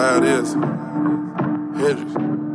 how it is. Hendrix.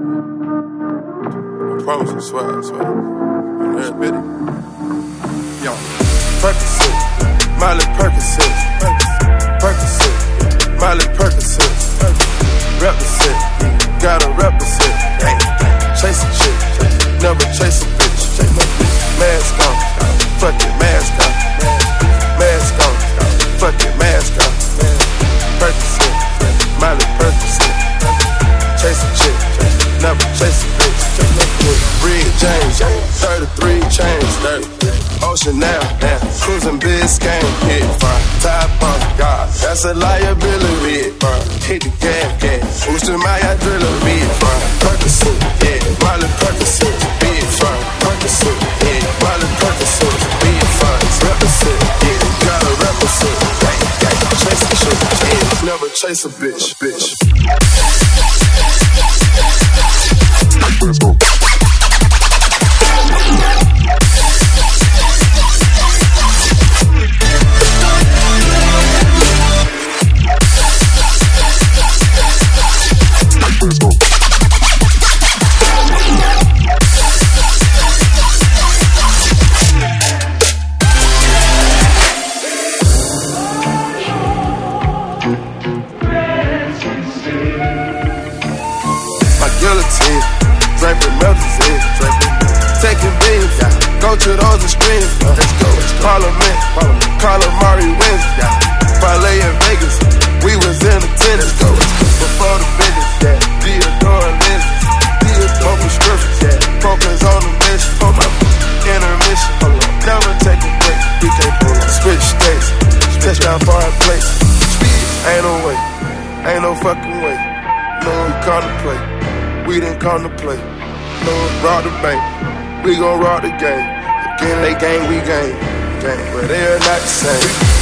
I promise you, swear. You heard Betty? Yo. Percocet, Miley Percocet. Percocet, Miley Percocet. Represent, gotta represent. Chase a chick, never chase a bitch. Mask on, fuck it, mask on. Mask on, fuck it, mask on. Percocet, Miley Percocet. Chase a chick, never chase a bitch. Red James, 33 chains, 30. Ocean now, cruising Biscayne, hit fire. Top on God, that's a liability. Hit the gas, boost to my adrenaline. Percocet, yeah, Miley Percocet, big fun. Percocet, yeah, Miley Percocet, big fun. Represent, yeah, gotta represent. Chase a chick, yeah, never chase a bitch. Let's go. Guillotine, draping melted in, taking beams, go to those extremes. Let's go. Parliament, calamari wins. Parlay in Vegas, we was in attendance. Before the business, Theodore lenses, Theodore prescriptions, focus on the mission. Intermission, never take a break. We can't pull up. Switch states, touchdown foreign place. Ain't no way, ain't no fucking way. No, we call the play. We didn't come to play. No, rob the bank. We gon' rob the game. Again, they gang, we gang. But they are not the same.